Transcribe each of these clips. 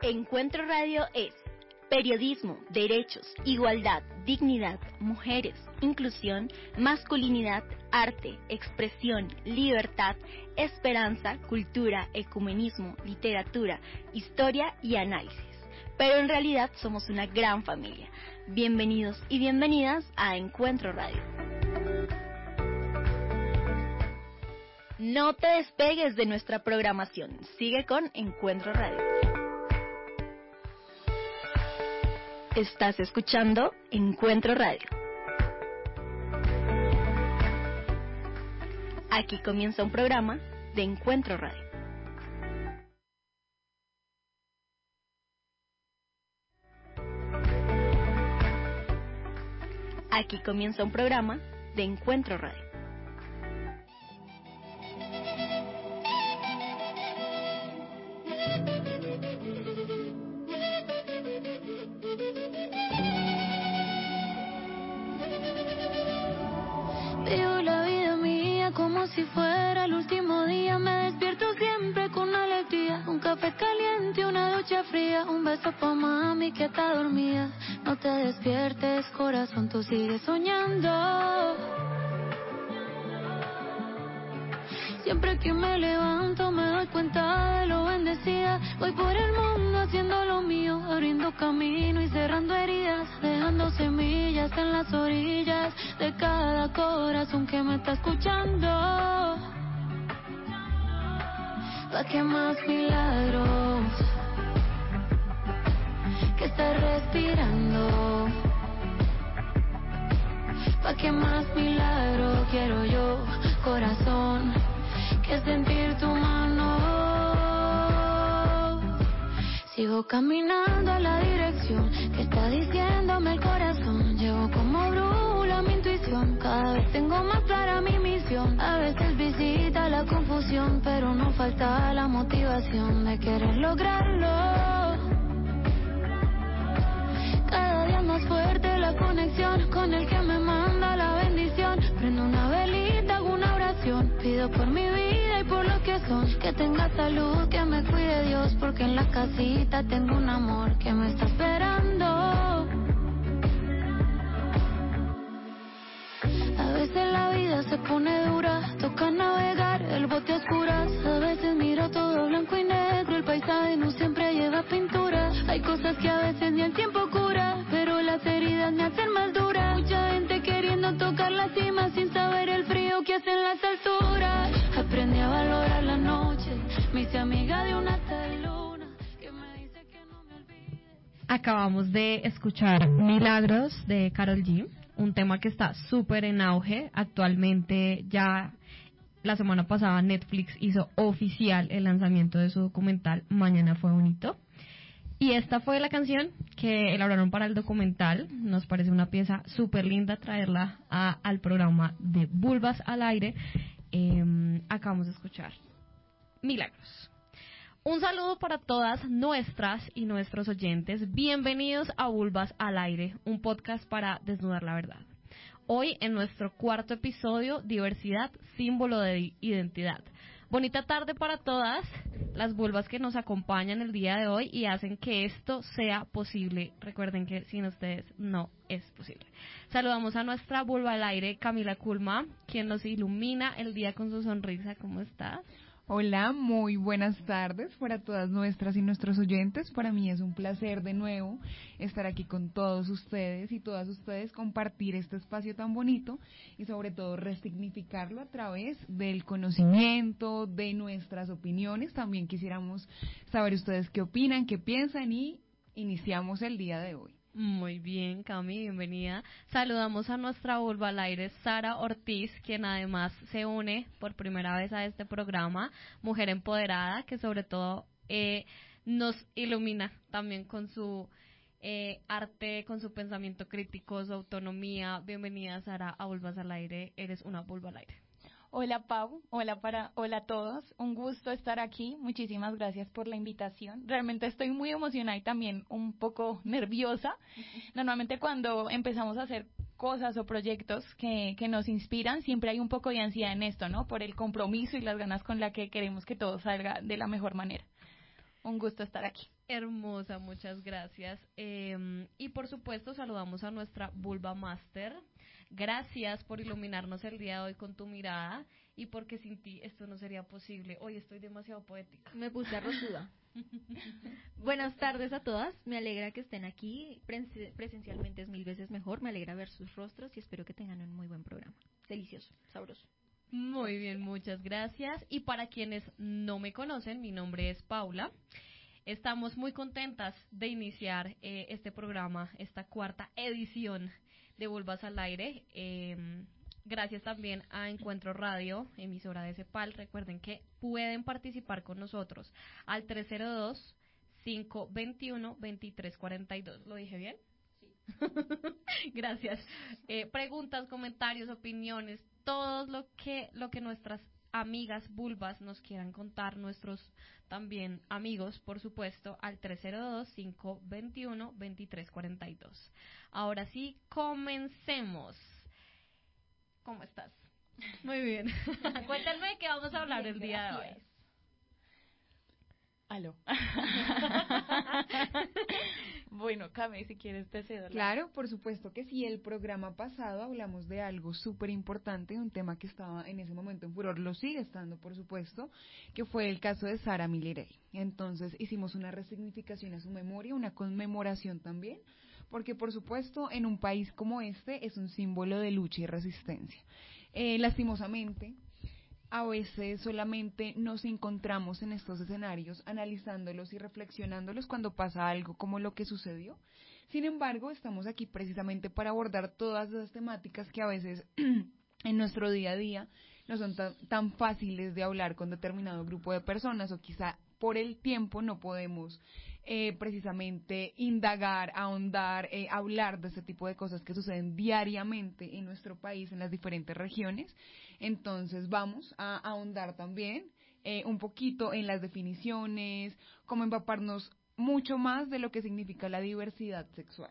Encuentro Radio es periodismo, derechos, igualdad, dignidad, mujeres, inclusión, masculinidad, arte, expresión, libertad, esperanza, cultura, ecumenismo, literatura, historia y análisis. Pero en realidad somos una gran familia. Bienvenidos y bienvenidas a Encuentro Radio. No te despegues de nuestra programación. Sigue con Encuentro Radio. Estás escuchando Encuentro Radio. Aquí comienza un programa de Encuentro Radio. Aquí comienza un programa de Encuentro Radio. Vivo la vida mía como si fuera el último día. Me despierto siempre con alegría. Un café caliente, una ducha fría. Un beso pa' mami que está dormida. No te despiertes, corazón, tú sigues soñando. Siempre que me levanto me doy cuenta de lo bendecida. Voy por el mundo haciendo lo mío, abriendo camino y cerrando heridas, dejando semillas en las orillas de cada corazón que me está escuchando. Pa' que más milagros que estar respirando. Pa' que más milagros quiero yo, corazón, que sentir tu mano. Sigo caminando a la dirección que está diciéndome el corazón. Llevo como brújula mi intuición, cada vez tengo más clara mi misión. A veces visita la confusión, pero no falta la motivación de querer lograrlo. Cada día más fuerte la conexión con el que me manda la bendición. Prendo una velita, hago una oración, pido por mi vida y por lo que son. Que tenga salud, que me cuide Dios, porque en la casita tengo un amor que me está esperando. A veces la vida se pone dura, toca navegar el bote a oscuras. A veces miro todo blanco y negro, el paisaje no siempre lleva pintura. Hay cosas que a veces ni el tiempo cura, pero las heridas me hacen más dura. Mucha gente queriendo tocar la cima sin saber el frío que hacen las alturas. Aprendí a valorar la noche, me hice amiga de una tal luna que me dice que no me olvide. Acabamos de escuchar Milagros de Karol G, un tema que está súper en auge actualmente. Ya la semana pasada Netflix hizo oficial el lanzamiento de su documental Mañana fue bonito. Y esta fue la canción que elaboraron para el documental. Nos parece una pieza súper linda traerla al programa de Vulvas al Aire. Acabamos de escuchar Milagros. Un saludo para todas nuestras y nuestros oyentes. Bienvenidos a Vulvas al Aire, un podcast para desnudar la verdad. Hoy en nuestro cuarto episodio, diversidad, símbolo de identidad. Bonita tarde para todas las vulvas que nos acompañan el día de hoy y hacen que esto sea posible. Recuerden que sin ustedes no es posible. Saludamos a nuestra vulva al aire, Camila Kulma, quien nos ilumina el día con su sonrisa. ¿Cómo estás? Hola, muy buenas tardes para todas nuestras y nuestros oyentes. Para mí es un placer de nuevo estar aquí con todos ustedes y todas ustedes, compartir este espacio tan bonito y sobre todo resignificarlo a través del conocimiento, de nuestras opiniones. También quisiéramos saber ustedes qué opinan, qué piensan y iniciamos el día de hoy. Muy bien, Cami, bienvenida. Saludamos a nuestra vulva al aire, Sara Ortiz, quien además se une por primera vez a este programa, mujer empoderada, que sobre todo nos ilumina también con su arte, con su pensamiento crítico, su autonomía. Bienvenida, Sara, a Vulvas al Aire. Eres una vulva al aire. Hola Pau, hola a todos, un gusto estar aquí, muchísimas gracias por la invitación. Realmente estoy muy emocionada y también un poco nerviosa. Normalmente cuando empezamos a hacer cosas o proyectos que nos inspiran, siempre hay un poco de ansiedad en esto, ¿no? Por el compromiso y las ganas con la que queremos que todo salga de la mejor manera. Un gusto estar aquí. Hermosa, muchas gracias. Y por supuesto saludamos a nuestra Vulva Master. Gracias por iluminarnos el día de hoy con tu mirada y porque sin ti esto no sería posible. Hoy estoy demasiado poética. Me puse arrozuda. Buenas tardes a todas. Me alegra que estén aquí. Presencialmente es 1000 veces mejor. Me alegra ver sus rostros y espero que tengan un muy buen programa. Delicioso, sabroso. Muy bien, muchas gracias. Y para quienes no me conocen, mi nombre es Paula. Estamos muy contentas de iniciar este programa, esta cuarta edición de Vulvas al Aire. Gracias también a Encuentro Radio, emisora de Cepal. Recuerden que pueden participar con nosotros al 302-521-2342. ¿Lo dije bien? Sí. Gracias. Preguntas, comentarios, opiniones, todo lo que nuestras amigas vulvas nos quieran contar, nuestros también amigos, por supuesto, al 302-521-2342. Ahora sí, comencemos. ¿Cómo estás? Muy bien. Cuéntame de qué vamos a hablar el día de hoy. Aló. Bueno, Cami, si quieres te cedo. Claro, por supuesto que sí. El programa pasado hablamos de algo súper importante, un tema que estaba en ese momento en furor, lo sigue estando, por supuesto, que fue el caso de Sara Milley. Entonces hicimos una resignificación a su memoria, una conmemoración también, porque por supuesto en un país como este es un símbolo de lucha y resistencia. Lastimosamente, a veces solamente nos encontramos en estos escenarios analizándolos y reflexionándolos cuando pasa algo como lo que sucedió. Sin embargo, estamos aquí precisamente para abordar todas esas temáticas que a veces en nuestro día a día no son tan fáciles de hablar con determinado grupo de personas, o quizá por el tiempo no podemos precisamente indagar, ahondar, hablar de este tipo de cosas que suceden diariamente en nuestro país, en las diferentes regiones. Entonces vamos a ahondar también un poquito en las definiciones, cómo empaparnos mucho más de lo que significa la diversidad sexual.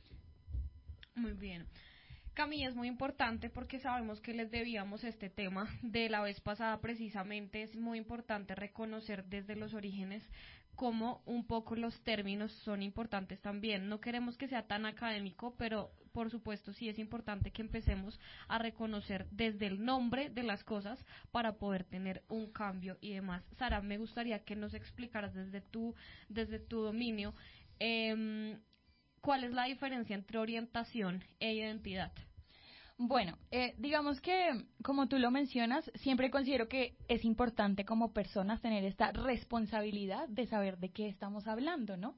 Muy bien. Camilla, es muy importante porque sabemos que les debíamos este tema de la vez pasada. Precisamente es muy importante reconocer desde los orígenes cómo un poco los términos son importantes también. No queremos que sea tan académico, pero por supuesto sí es importante que empecemos a reconocer desde el nombre de las cosas para poder tener un cambio y demás. Sara, me gustaría que nos explicaras desde tu dominio ¿cuál es la diferencia entre orientación e identidad? Bueno, digamos que, como tú lo mencionas, siempre considero que es importante como personas tener esta responsabilidad de saber de qué estamos hablando, ¿no?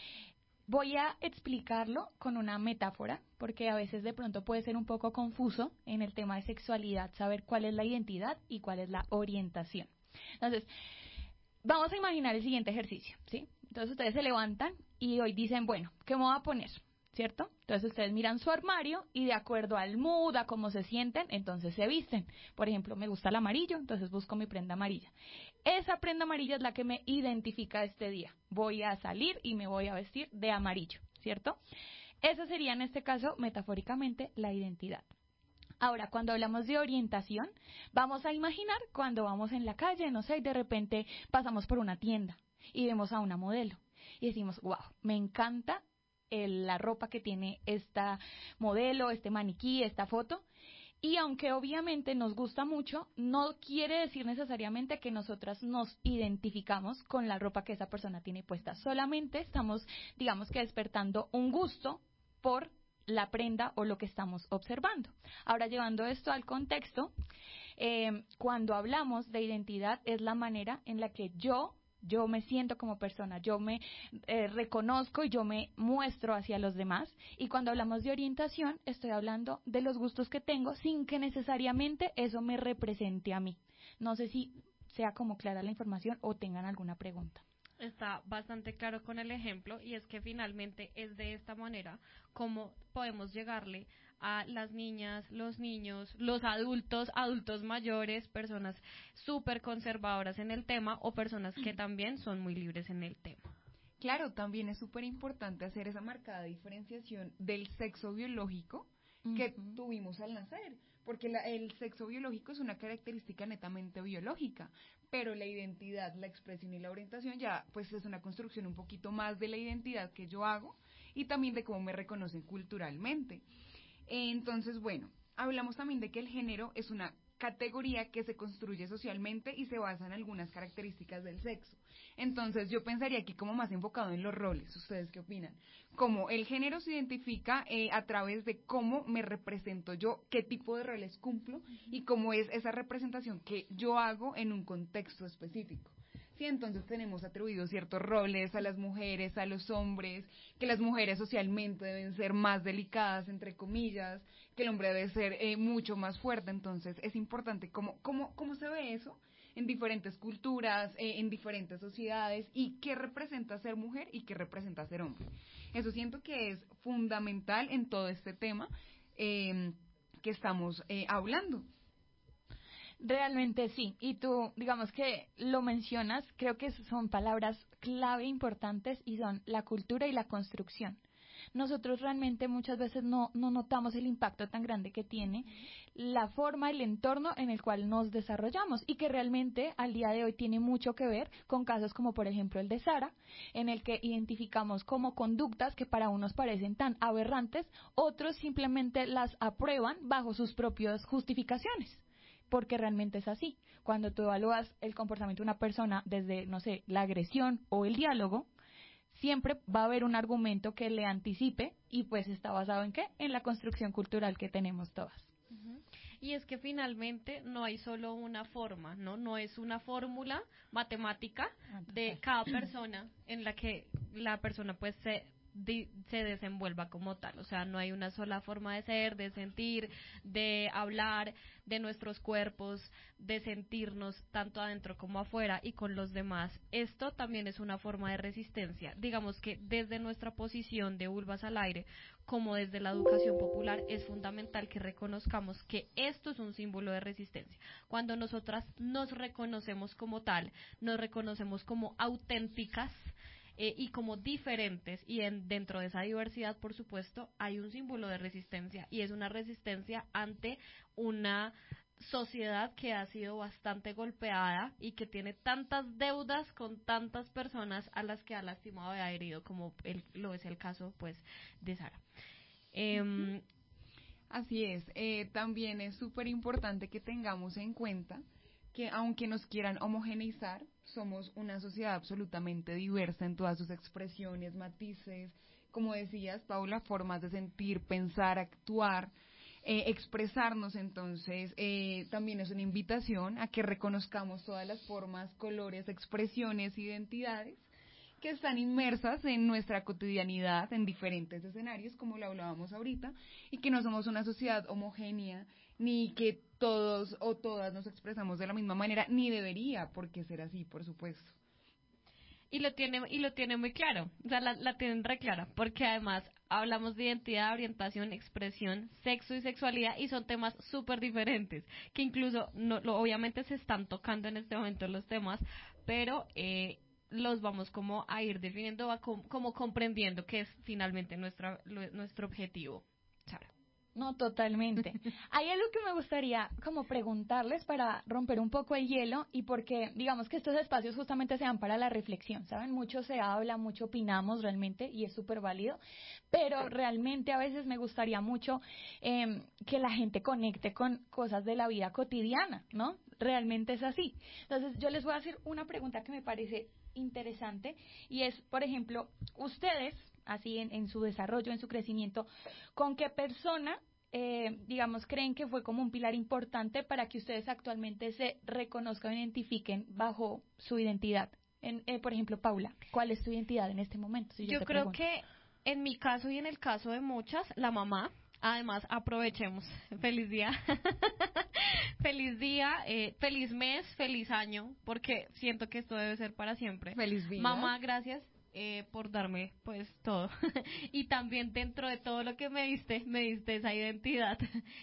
Voy a explicarlo con una metáfora, porque a veces de pronto puede ser un poco confuso en el tema de sexualidad, saber cuál es la identidad y cuál es la orientación. Entonces, vamos a imaginar el siguiente ejercicio, ¿sí? Entonces ustedes se levantan y hoy dicen, bueno, ¿qué me voy a poner? ¿Cierto? Entonces ustedes miran su armario y de acuerdo al mood, a cómo se sienten, entonces se visten. Por ejemplo, me gusta el amarillo, entonces busco mi prenda amarilla. Esa prenda amarilla es la que me identifica este día. Voy a salir y me voy a vestir de amarillo, ¿cierto? Esa sería en este caso, metafóricamente, la identidad. Ahora, cuando hablamos de orientación, vamos a imaginar cuando vamos en la calle, no sé, y de repente pasamos por una tienda y vemos a una modelo y decimos, wow, me encanta la ropa que tiene esta modelo, este maniquí, esta foto. Y aunque obviamente nos gusta mucho, no quiere decir necesariamente que nosotras nos identificamos con la ropa que esa persona tiene puesta. Solamente estamos, digamos que despertando un gusto por la prenda o lo que estamos observando. Ahora, llevando esto al contexto, cuando hablamos de identidad es la manera en la que yo me siento como persona, yo me reconozco y yo me muestro hacia los demás. Y cuando hablamos de orientación, estoy hablando de los gustos que tengo sin que necesariamente eso me represente a mí. No sé si sea como clara la información o tengan alguna pregunta. Está bastante claro con el ejemplo, y es que finalmente es de esta manera como podemos llegarle a las niñas, los niños, los adultos mayores, personas súper conservadoras en el tema o personas que también son muy libres en el tema. Claro, también es súper importante hacer esa marcada diferenciación del sexo biológico que tuvimos al nacer, porque el sexo biológico es una característica netamente biológica, pero la identidad, la expresión y la orientación ya pues es una construcción un poquito más de la identidad que yo hago y también de cómo me reconocen culturalmente. Entonces, bueno, hablamos también de que el género es una categoría que se construye socialmente y se basa en algunas características del sexo. Entonces yo pensaría aquí como más enfocado en los roles. ¿Ustedes qué opinan? Como el género se identifica a través de cómo me represento yo, qué tipo de roles cumplo y cómo es esa representación que yo hago en un contexto específico. Sí, entonces tenemos atribuidos ciertos roles a las mujeres, a los hombres, que las mujeres socialmente deben ser más delicadas, entre comillas, que el hombre debe ser mucho más fuerte. Entonces es importante cómo se ve eso en diferentes culturas, en diferentes sociedades, y qué representa ser mujer y qué representa ser hombre. Eso siento que es fundamental en todo este tema que estamos hablando. Realmente sí, y tú, digamos que lo mencionas, creo que son palabras clave importantes y son la cultura y la construcción. Nosotros realmente muchas veces no notamos el impacto tan grande que tiene la forma, el entorno en el cual nos desarrollamos y que realmente al día de hoy tiene mucho que ver con casos como por ejemplo el de Sara, en el que identificamos como conductas que para unos parecen tan aberrantes, otros simplemente las aprueban bajo sus propias justificaciones. Porque realmente es así. Cuando tú evalúas el comportamiento de una persona desde, no sé, la agresión o el diálogo, siempre va a haber un argumento que le anticipe y pues está basado en ¿qué? En la construcción cultural que tenemos todas. Y es que finalmente no hay solo una forma, ¿no? No es una fórmula matemática de cada persona en la que la persona pues se desenvuelva como tal. O sea, no hay una sola forma de ser, de sentir, de hablar, de nuestros cuerpos, de sentirnos tanto adentro como afuera y con los demás. Esto también es una forma de resistencia. Digamos que desde nuestra posición de vulvas al aire, como desde la educación popular, es fundamental que reconozcamos que esto es un símbolo de resistencia. Cuando nosotras nos reconocemos como tal, nos reconocemos como auténticas, y como diferentes, y dentro de esa diversidad, por supuesto, hay un símbolo de resistencia, y es una resistencia ante una sociedad que ha sido bastante golpeada y que tiene tantas deudas con tantas personas a las que ha lastimado y ha herido, como lo es el caso pues de Sara. Así es, también es súper importante que tengamos en cuenta que aunque nos quieran homogeneizar, somos una sociedad absolutamente diversa en todas sus expresiones, matices, como decías, Paula, formas de sentir, pensar, actuar, expresarnos. Entonces, también es una invitación a que reconozcamos todas las formas, colores, expresiones, identidades que están inmersas en nuestra cotidianidad, en diferentes escenarios, como lo hablábamos ahorita, y que no somos una sociedad homogénea, ni que todos o todas nos expresamos de la misma manera, ni debería por qué ser así, por supuesto. Y lo tiene muy claro, o sea, la tienen re clara, porque además hablamos de identidad, orientación, expresión, sexo y sexualidad, y son temas súper diferentes, que incluso obviamente se están tocando en este momento los temas, pero los vamos como a ir definiendo, como comprendiendo que es finalmente nuestro objetivo. Sara. No, totalmente. Hay algo que me gustaría como preguntarles para romper un poco el hielo y porque digamos que estos espacios justamente se dan para la reflexión, ¿saben? Mucho se habla, mucho opinamos realmente y es súper válido, pero realmente a veces me gustaría mucho que la gente conecte con cosas de la vida cotidiana, ¿no? Realmente es así. Entonces yo les voy a hacer una pregunta que me parece interesante y es, por ejemplo, ustedes, así en su desarrollo, en su crecimiento, ¿con qué persona, digamos, creen que fue como un pilar importante para que ustedes actualmente se reconozcan e identifiquen bajo su identidad? Por ejemplo, Paula, ¿cuál es tu identidad en este momento? Si yo creo que en mi caso y en el caso de muchas, la mamá. Además, aprovechemos. Feliz día. Feliz día, feliz mes, feliz año, porque siento que esto debe ser para siempre. Feliz vida. Mamá, gracias por darme pues todo. Y también dentro de todo lo que me diste esa identidad,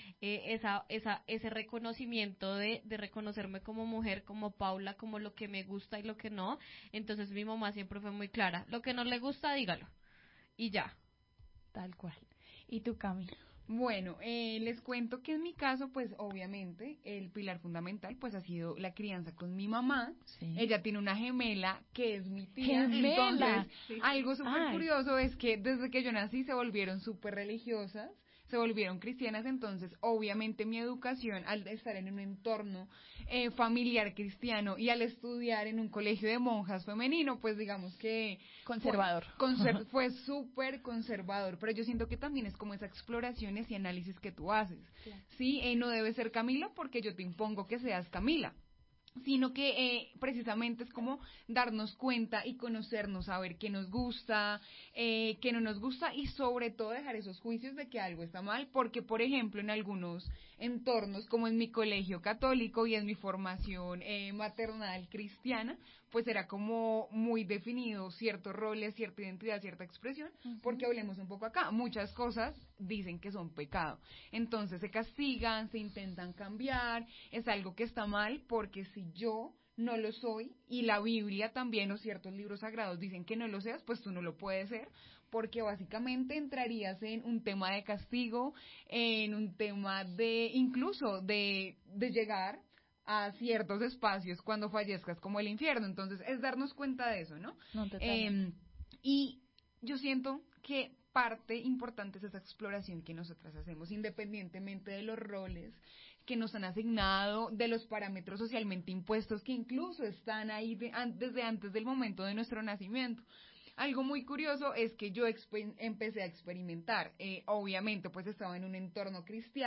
ese reconocimiento de reconocerme como mujer, como Paula, como lo que me gusta y lo que no. Entonces mi mamá siempre fue muy clara. Lo que no le gusta, dígalo. Y ya. Tal cual. ¿Y tú, Cami? Bueno, les cuento que en mi caso, pues obviamente el pilar fundamental pues ha sido la crianza con mi mamá. Sí. Ella tiene una gemela que es mi tía. ¡Gemela! Entonces, Sí. algo súper Ay. curioso es que desde que yo nací se volvieron súper religiosas, se volvieron cristianas. Entonces, obviamente mi educación al estar en un entorno familiar cristiano y al estudiar en un colegio de monjas femenino, pues digamos que Conservador. fue súper conservador, pero yo siento que también es como esas exploraciones y análisis que tú haces. Claro. Sí, no debe ser Camila porque yo te impongo que seas Camila, sino que precisamente es como darnos cuenta y conocernos, saber qué nos gusta, qué no nos gusta y sobre todo dejar esos juicios de que algo está mal, porque por ejemplo en algunos entornos como en mi colegio católico y en mi formación maternal cristiana, pues era como muy definido ciertos roles, cierta identidad, cierta expresión, porque hablemos un poco acá, muchas cosas dicen que son pecado, entonces se castigan, se intentan cambiar, es algo que está mal porque si yo no lo soy y la Biblia también o ciertos libros sagrados dicen que no lo seas, pues tú no lo puedes ser, porque básicamente entrarías en un tema de castigo, en un tema de incluso de llegar a ciertos espacios cuando fallezcas como el infierno. Entonces es darnos cuenta de eso, ¿no? No, totalmente. Y yo siento que parte importante es esa exploración que nosotras hacemos, independientemente de los roles que nos han asignado, de los parámetros socialmente impuestos que incluso están ahí desde antes del momento de nuestro nacimiento. Algo muy curioso es que yo empecé a experimentar, obviamente pues estaba en un entorno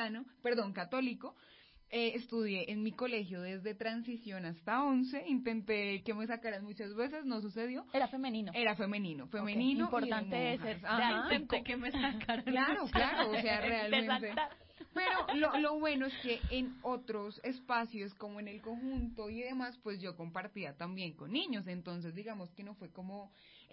católico, estudié en mi colegio desde transición hasta 11, intenté que me sacaran muchas veces, no sucedió. Era femenino. Era femenino, Ok, y importante de es ser monjas. Ajá. auténtico. Que me sacaron. Claro, o sea, realmente. Resaltar. Pero lo bueno es que en otros espacios, como en el conjunto y demás, pues yo compartía también con niños, entonces digamos que no fue como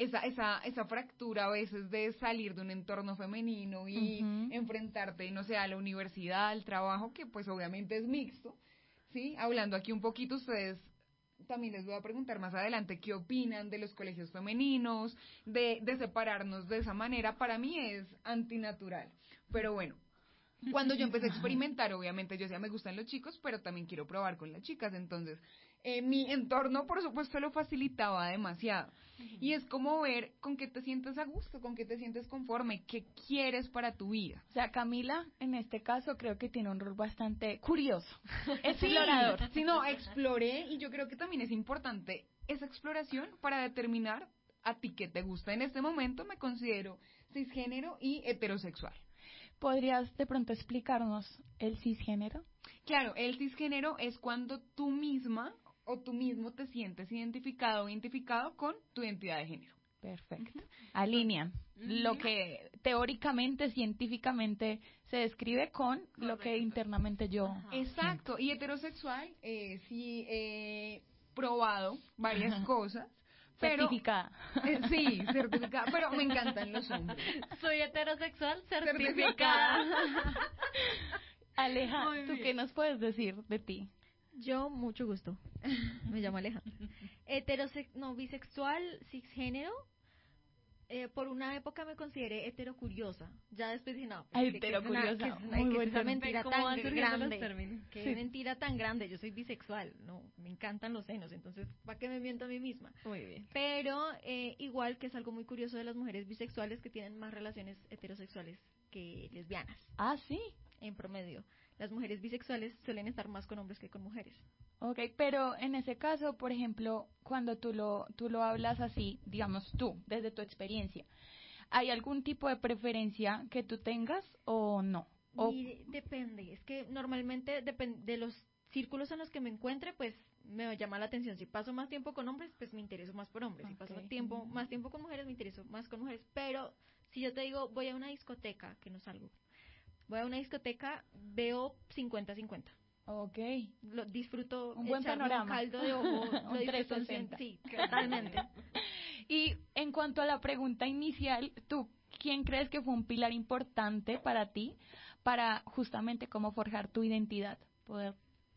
esa fractura a veces de salir de un entorno femenino y enfrentarte, no sé, a la universidad, al trabajo, que pues obviamente es mixto, ¿sí? Hablando aquí un poquito, ustedes también les voy a preguntar más adelante qué opinan de los colegios femeninos, de separarnos de esa manera. Para mí es antinatural, pero bueno. Cuando yo empecé a experimentar, obviamente yo decía, me gustan los chicos, pero también quiero probar con las chicas. Entonces, mi entorno, por supuesto, lo facilitaba demasiado. Y es como ver con qué te sientes a gusto, con qué te sientes conforme, qué quieres para tu vida. O sea, Camila, en este caso, creo que tiene un rol bastante curioso, explorador. Sí, no, exploré y yo creo que también es importante esa exploración para determinar a ti qué te gusta. En este momento me considero cisgénero y heterosexual. ¿Podrías de pronto explicarnos el cisgénero? Claro, el cisgénero es cuando tú misma o tú mismo te sientes identificado o identificado con tu identidad de género. Perfecto. Alinean lo que teóricamente, científicamente se describe con lo que internamente yo. Exacto, y heterosexual, sí he probado varias cosas. Pero, Certificada. Sí, certificada, pero me encantan los hombres. Soy heterosexual Certificada. Aleja, Muy ¿tú bien. qué nos puedes decir de ti? Yo, mucho gusto. Me llamo Alejandra. Bisexual, cisgénero. Por una época me consideré heterocuriosa. Ya después dije, no, pues, Heterocuriosa, que es muy una buen esa término. mentira ¿Cómo van tan surgiendo los grande. términos? Qué Sí. mentira tan grande. Yo soy bisexual. No, me encantan los senos. Entonces, ¿para qué me miento a mí misma? Muy bien. Pero igual que es algo muy curioso de las mujeres bisexuales que tienen más relaciones heterosexuales que lesbianas. Ah, sí. En promedio, las mujeres bisexuales suelen estar más con hombres que con mujeres. Ok, pero en ese caso, por ejemplo, cuando tú lo hablas así, digamos tú, desde tu experiencia, ¿hay algún tipo de preferencia que tú tengas o no? O, Y depende, es que normalmente de los círculos en los que me encuentre, pues me llama la atención. Si paso más tiempo con hombres, pues me intereso más por hombres. Si paso Ok. más tiempo con mujeres, me intereso más con mujeres. Pero si yo te digo, voy a una discoteca, que no salgo, voy a una discoteca, veo 50-50. ok. Lo disfruto, Un buen echarme panorama. un caldo de ojo, Un lo disfruto 360. Sí, totalmente. Y en cuanto a la pregunta inicial, ¿tú quién crees que fue un pilar importante para ti para justamente cómo forjar tu identidad? Poder.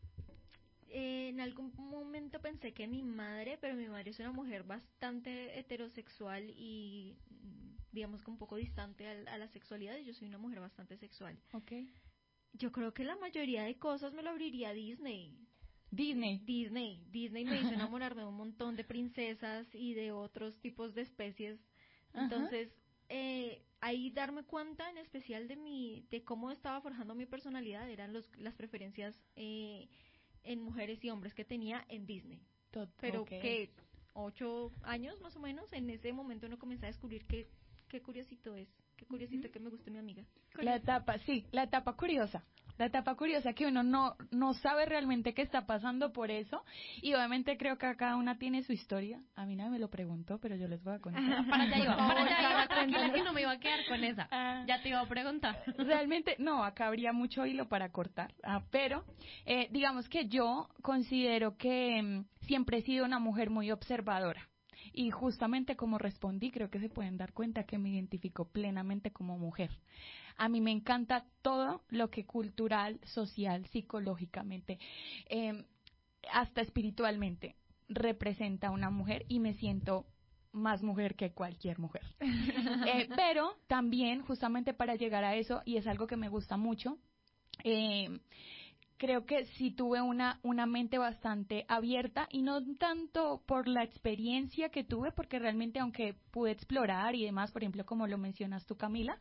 En algún momento pensé que mi madre, pero mi madre es una mujer bastante heterosexual y digamos que un poco distante a la sexualidad, y yo soy una mujer bastante sexual. Okay. Yo creo que la mayoría de cosas me lo abriría Disney. Disney. Disney me hizo enamorarme de un montón de princesas y de otros tipos de especies. Entonces, ahí darme cuenta en especial de cómo estaba forjando mi personalidad eran las preferencias en mujeres y hombres que tenía en Disney. Pero que 8 años más o menos, en ese momento uno comienza a descubrir qué curiosito es, qué curiosito que me guste mi amiga. La etapa curiosa. La etapa curiosa que uno no sabe realmente qué está pasando por eso. Y obviamente creo que cada una tiene su historia. A mí nadie me lo preguntó, pero yo les voy a contar. Para allá iba, tranquila que no me iba a quedar con esa. Ya te iba a preguntar. Realmente, no, acá habría mucho hilo para cortar. Pero digamos que yo considero que siempre he sido una mujer muy observadora. Y justamente como respondí, creo que se pueden dar cuenta que me identifico plenamente como mujer. A mí me encanta todo lo que cultural, social, psicológicamente, hasta espiritualmente representa a una mujer y me siento más mujer que cualquier mujer. Pero también, justamente para llegar a eso, y es algo que me gusta mucho, creo que sí tuve una mente bastante abierta y no tanto por la experiencia que tuve, porque realmente aunque pude explorar y demás, por ejemplo, como lo mencionas tú, Camila,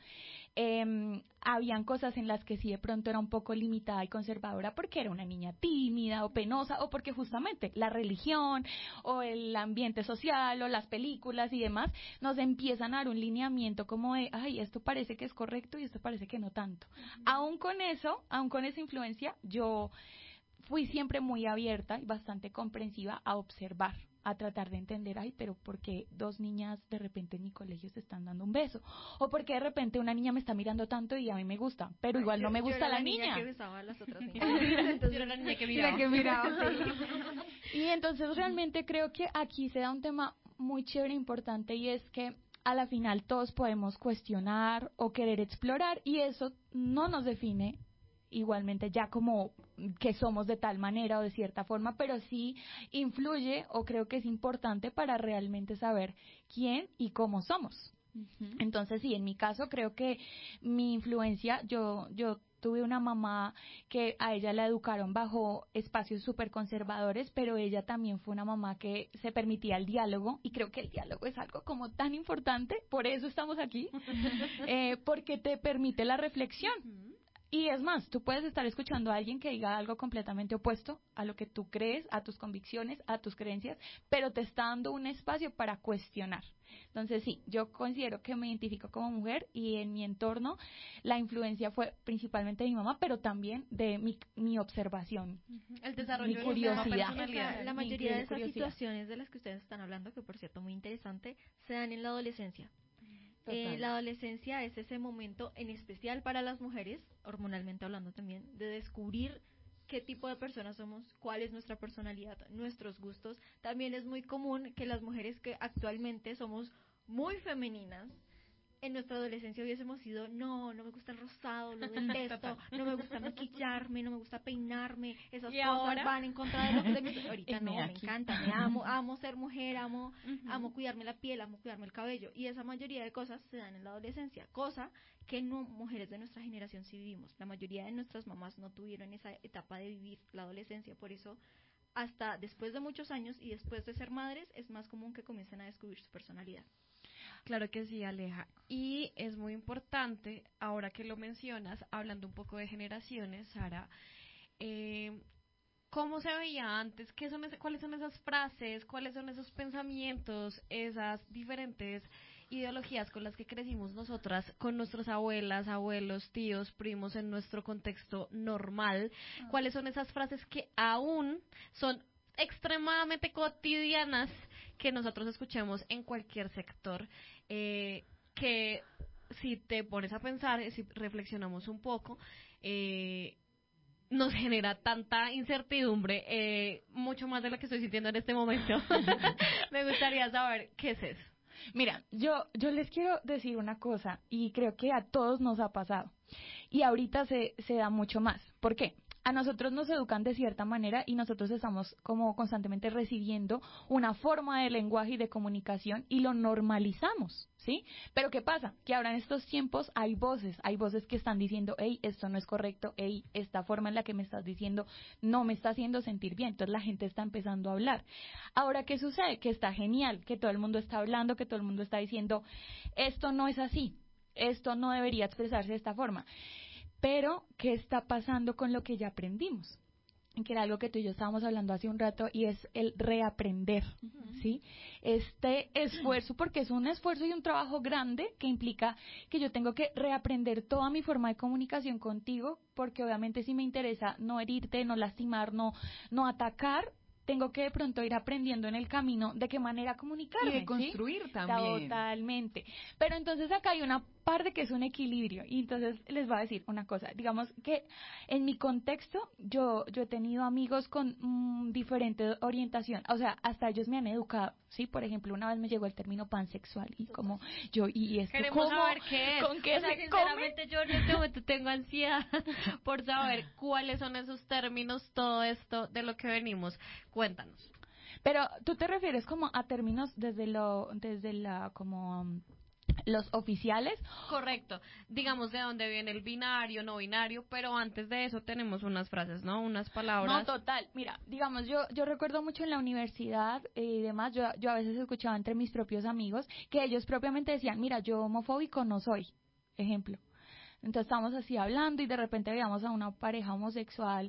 habían cosas en las que sí de pronto era un poco limitada y conservadora porque era una niña tímida o penosa o porque justamente la religión o el ambiente social o las películas y demás nos empiezan a dar un lineamiento como de, ay, esto parece que es correcto y esto parece que no tanto. Aún con esa influencia, yo fui siempre muy abierta y bastante comprensiva a observar, a tratar de entender, ay, pero ¿por qué dos niñas de repente en mi colegio se están dando un beso? O ¿por qué de repente una niña me está mirando tanto y a mí me gusta, pero igual no me gusta la niña? Yo era la niña que besaba a las otras niñas. Yo era la niña que miraba. Y entonces realmente creo que aquí se da un tema muy chévere e importante, y es que a la final todos podemos cuestionar o querer explorar, y eso no nos define igualmente ya como que somos de tal manera o de cierta forma, pero sí influye, o creo que es importante para realmente saber quién y cómo somos. Entonces sí, en mi caso creo que mi influencia, yo tuve una mamá que a ella la educaron bajo espacios súper conservadores, pero ella también fue una mamá que se permitía el diálogo, y creo que el diálogo es algo como tan importante, por eso estamos aquí, porque te permite la reflexión. Y es más, tú puedes estar escuchando a alguien que diga algo completamente opuesto a lo que tú crees, a tus convicciones, a tus creencias, pero te está dando un espacio para cuestionar. Entonces sí, yo considero que me identifico como mujer, y en mi entorno la influencia fue principalmente de mi mamá, pero también de mi observación, el desarrollo mi curiosidad. La mayoría de esas situaciones de las que ustedes están hablando, que por cierto muy interesante, se dan en la adolescencia. La adolescencia es ese momento, en especial para las mujeres, hormonalmente hablando también, de descubrir qué tipo de personas somos, cuál es nuestra personalidad, nuestros gustos. También es muy común que las mujeres que actualmente somos muy femeninas, en nuestra adolescencia hubiésemos sido, no me gusta el rosado, lo detesto, no me gusta maquillarme, no me gusta peinarme, esas cosas ahora van en contra de mi... Ahorita no, me encanta, amo ser mujer, amo cuidarme la piel, amo cuidarme el cabello, y esa mayoría de cosas se dan en la adolescencia, cosa que no, mujeres de nuestra generación sí vivimos. La mayoría de nuestras mamás no tuvieron esa etapa de vivir la adolescencia, por eso hasta después de muchos años y después de ser madres es más común que comiencen a descubrir su personalidad. Claro que sí, Aleja. Y es muy importante, ahora que lo mencionas, hablando un poco de generaciones, Sara, ¿cómo se veía antes? ¿Cuáles son esas frases? ¿Cuáles son esos pensamientos? Esas diferentes ideologías con las que crecimos nosotras, con nuestras abuelas, abuelos, tíos, primos, en nuestro contexto normal. ¿Cuáles son esas frases que aún son extremadamente cotidianas que nosotros escuchemos en cualquier sector, que si te pones a pensar, si reflexionamos un poco, nos genera tanta incertidumbre, mucho más de lo que estoy sintiendo en este momento? Me gustaría saber qué es eso. Mira, yo les quiero decir una cosa, y creo que a todos nos ha pasado, y ahorita se da mucho más. ¿Por qué? a nosotros nos educan de cierta manera y nosotros estamos como constantemente recibiendo una forma de lenguaje y de comunicación y lo normalizamos, ¿sí? Pero ¿qué pasa? Que ahora en estos tiempos hay voces que están diciendo, hey, esto no es correcto, hey, esta forma en la que me estás diciendo no me está haciendo sentir bien. Entonces la gente está empezando a hablar. Ahora, ¿qué sucede? Que está genial, que todo el mundo está hablando, que todo el mundo está diciendo, esto no es así, esto no debería expresarse de esta forma. Pero, ¿qué está pasando con lo que ya aprendimos? Que era algo que tú y yo estábamos hablando hace un rato, y es el reaprender, ¿sí? Este esfuerzo, porque es un esfuerzo y un trabajo grande que implica que yo tengo que reaprender toda mi forma de comunicación contigo, porque obviamente si me interesa no herirte, no lastimar, no atacar, tengo que de pronto ir aprendiendo en el camino de qué manera comunicarme. Y de construir, ¿sí? También. Totalmente. Pero entonces acá hay una parte que es un equilibrio. Y entonces les voy a decir una cosa. Digamos que en mi contexto yo he tenido amigos con diferente orientación. O sea, hasta ellos me han educado. Sí, por ejemplo, una vez me llegó el término pansexual y como yo, y esto queremos ¿cómo? saber qué es. ¿Con qué o sea, se sinceramente come? yo en este momento tengo ansiedad por saber cuáles son esos términos, todo esto de lo que venimos. Cuéntanos. Pero tú te refieres como a términos desde la como los oficiales. Correcto. Digamos de dónde viene el binario, no binario, pero antes de eso tenemos unas frases, ¿no? Unas palabras. No, total. Mira, digamos, yo recuerdo mucho en la universidad y demás, yo a veces escuchaba entre mis propios amigos que ellos propiamente decían, mira, yo homofóbico no soy, ejemplo. Entonces estábamos así hablando y de repente veíamos a una pareja homosexual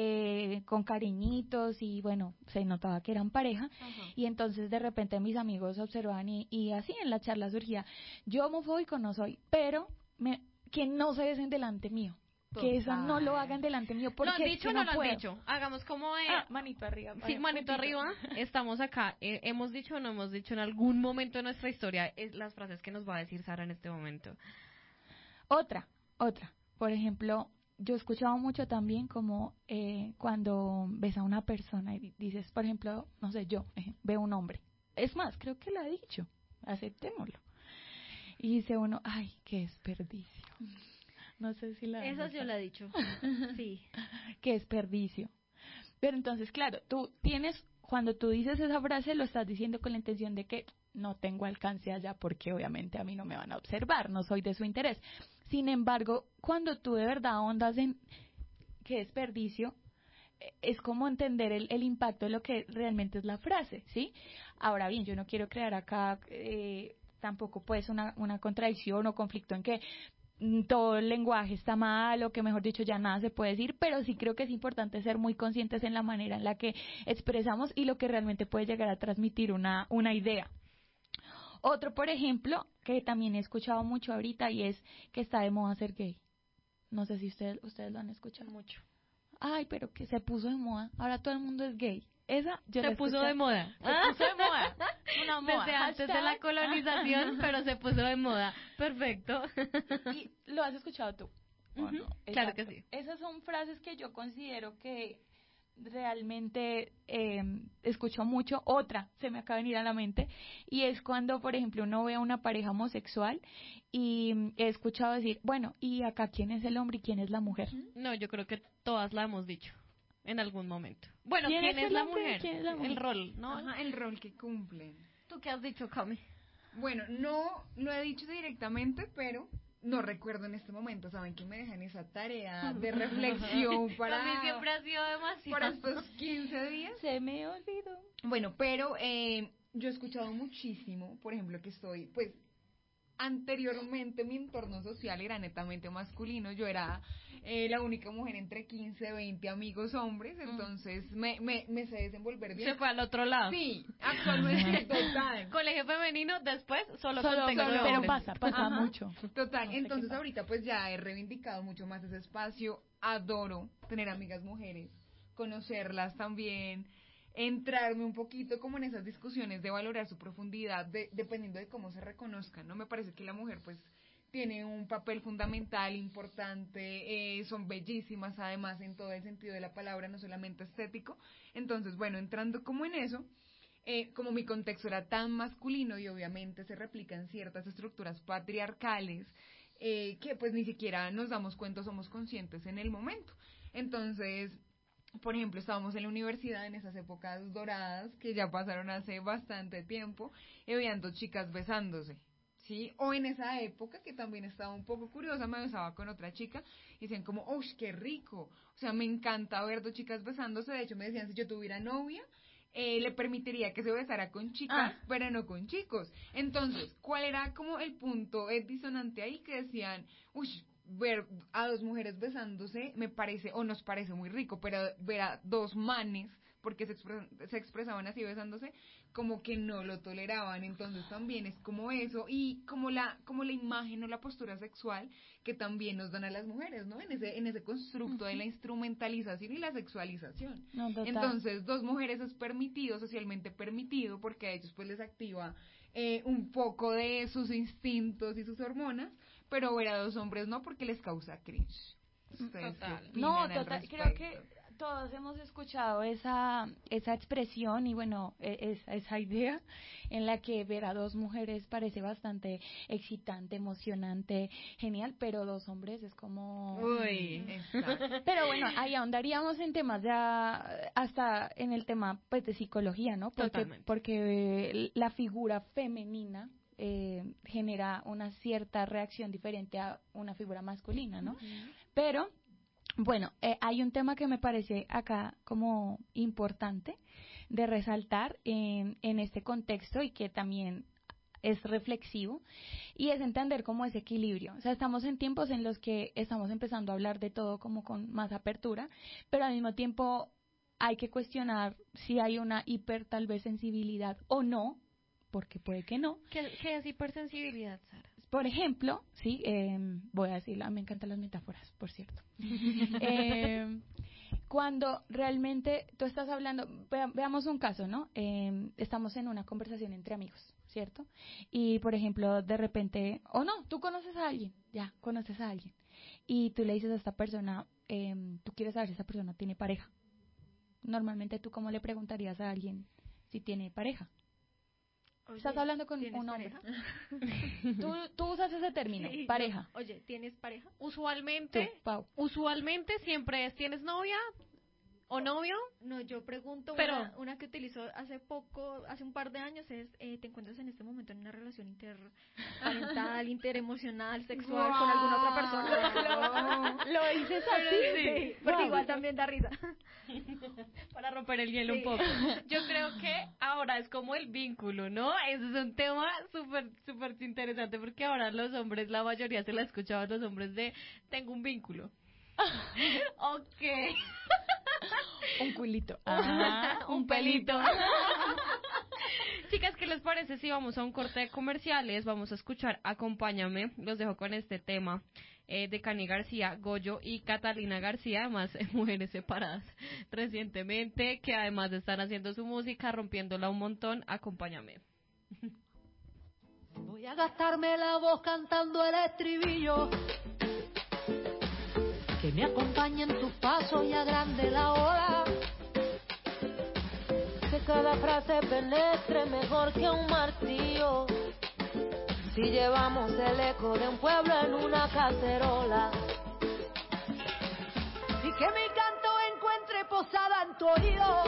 con cariñitos y bueno, se notaba que eran pareja. Ajá. Y entonces de repente mis amigos observaban y así en la charla surgía, yo homofóbico no soy, pero que no se besen delante mío. Total. Que eso no lo hagan delante mío porque ¿Lo han dicho o no no lo puedo. han dicho? Hagamos como Manito arriba. sí, manito arriba. Estamos acá. ¿Hemos dicho o no hemos dicho en algún momento de nuestra historia las frases que nos va a decir Sara en este momento? Otra. Por ejemplo, yo he escuchado mucho también como cuando ves a una persona y dices, por ejemplo, no sé, yo veo un hombre. Es más, creo que lo ha dicho. Aceptémoslo. Y dice uno, ay, qué desperdicio. No sé si la... Esa yo la he dicho. Sí. Qué desperdicio. Pero entonces, claro, cuando tú dices esa frase, lo estás diciendo con la intención de que no tengo alcance allá porque obviamente a mí no me van a observar, no soy de su interés. Sin embargo, cuando tú de verdad ahondas en qué desperdicio, es como entender el impacto de lo que realmente es la frase, ¿sí? Ahora bien, yo no quiero crear acá tampoco pues una contradicción o conflicto en que todo el lenguaje está mal o que mejor dicho ya nada se puede decir, pero sí creo que es importante ser muy conscientes en la manera en la que expresamos y lo que realmente puede llegar a transmitir una idea. Otro, por ejemplo, que también he escuchado mucho ahorita y es que está de moda ser gay. No sé si ustedes lo han escuchado mucho. Ay, pero que se puso de moda. Ahora todo el mundo es gay. Esa yo se puso de moda. Se puso de moda. Una moda. Desde antes de la colonización, pero se puso de moda. Perfecto. ¿Y lo has escuchado tú? ¿O no? Claro que sí. Esas son frases que yo considero que realmente escucho mucho. Otra se me acaba de venir a la mente y es cuando, por ejemplo, uno ve a una pareja homosexual y he escuchado decir, bueno, ¿y acá quién es el hombre y quién es la mujer? No, yo creo que todas la hemos dicho en algún momento. Bueno, ¿quién es la mujer? ¿Quién es la mujer? El rol, ¿no? Ajá, el rol que cumplen. ¿Tú qué has dicho, Cami? Bueno, no lo he dicho directamente, pero no recuerdo en este momento. Saben que me dejan esa tarea de reflexión para... A mí siempre ha sido demasiado. Para estos 15 días. Se me olvidó. Bueno, pero yo he escuchado muchísimo, por ejemplo, que estoy, pues, anteriormente mi entorno social era netamente masculino. Yo era la única mujer entre 15, 20 amigos hombres, entonces me sé desenvolver bien. Se fue al otro lado. Sí, actualmente total. Colegio femenino, después solo Pero hombres. pasa Ajá, mucho. Total, No sé entonces qué pasa. ahorita pues ya he reivindicado mucho más ese espacio. Adoro tener amigas mujeres, conocerlas también, entrarme un poquito como en esas discusiones de valorar su profundidad, dependiendo de cómo se reconozcan, ¿no? Me parece que la mujer pues tiene un papel fundamental, importante, son bellísimas además en todo el sentido de la palabra, no solamente estético. Entonces, bueno, entrando como en eso, como mi contexto era tan masculino y obviamente se replican ciertas estructuras patriarcales que pues ni siquiera nos damos cuenta, somos conscientes en el momento. Entonces, por ejemplo, estábamos en la universidad en esas épocas doradas que ya pasaron hace bastante tiempo y veían dos chicas besándose, ¿sí? O en esa época que también estaba un poco curiosa, me besaba con otra chica y decían como, ¡uy, qué rico! O sea, me encanta ver dos chicas besándose. De hecho, me decían, si yo tuviera novia, le permitiría que se besara con chicas, pero no con chicos. Entonces, ¿cuál era como el punto disonante ahí? Que decían, uy, ver a dos mujeres besándose me parece, o nos parece muy rico, pero ver a dos manes, porque se expresaban así besándose, como que no lo toleraban. Entonces también es como eso, y como la imagen o la postura sexual que también nos dan a las mujeres, ¿no? En ese constructo de la instrumentalización y la sexualización. No, total. Entonces, dos mujeres es permitido, socialmente permitido, porque a ellos pues les activa un poco de sus instintos y sus hormonas, pero ver a dos hombres no, porque les causa cringe. ¿Ustedes qué opinan No, al total, respecto? creo que todos hemos escuchado esa expresión y bueno, esa idea en la que ver a dos mujeres parece bastante excitante, emocionante, genial, pero dos hombres es como... Uy. Exacto. Pero bueno, ahí ahondaríamos en temas ya hasta en el tema pues de psicología, ¿no? Totalmente. Porque la figura femenina genera una cierta reacción diferente a una figura masculina, ¿no? Pero, bueno, hay un tema que me parece acá como importante de resaltar en este contexto y que también es reflexivo, y es entender cómo ese equilibrio. O sea, estamos en tiempos en los que estamos empezando a hablar de todo como con más apertura, pero al mismo tiempo hay que cuestionar si hay una tal vez sensibilidad o no, porque puede que no. ¿Qué es hipersensibilidad, Sara? Por ejemplo, sí, voy a decirla, me encantan las metáforas, por cierto. Cuando realmente tú estás hablando, veamos un caso, ¿no? Estamos en una conversación entre amigos, ¿cierto? Y, por ejemplo, de repente, o no, tú conoces a alguien, ya, conoces a alguien, y tú le dices a esta persona, tú quieres saber si esa persona tiene pareja. Normalmente, ¿tú cómo le preguntarías a alguien si tiene pareja? Oye, Estás hablando con un hombre. Tú usas ese término, Sí, pareja. no. Oye, ¿tienes pareja? Usualmente, Tú, Pau. siempre es, ¿tienes novia o novio? No, yo pregunto, Pero- una que utilizo hace un par de años es, ¿te encuentras en este momento en una relación interparental, interemocional, sexual con alguna otra persona? Lo dices así. Sí, porque Wow. igual también da risa. Para romper el hielo Sí. un poco. Yo creo que ahora es como el vínculo, ¿no? Ese es un tema súper interesante porque ahora los hombres, la mayoría se la escuchaba a los hombres de, tengo un vínculo. Ok. Un culito. Un pelito. Chicas, ¿qué les parece si vamos a un corte de comerciales? Vamos a escuchar Acompáñame. Los dejo con este tema de Cani García, Goyo y Catalina García, además mujeres separadas recientemente, que además están haciendo su música, rompiéndola un montón. Acompáñame. Voy a gastarme la voz cantando el estribillo, que me acompañe en tus pasos y agrande la ola, que cada frase penetre mejor que un martillo, si llevamos el eco de un pueblo en una cacerola, y que mi canto encuentre posada en tu oído,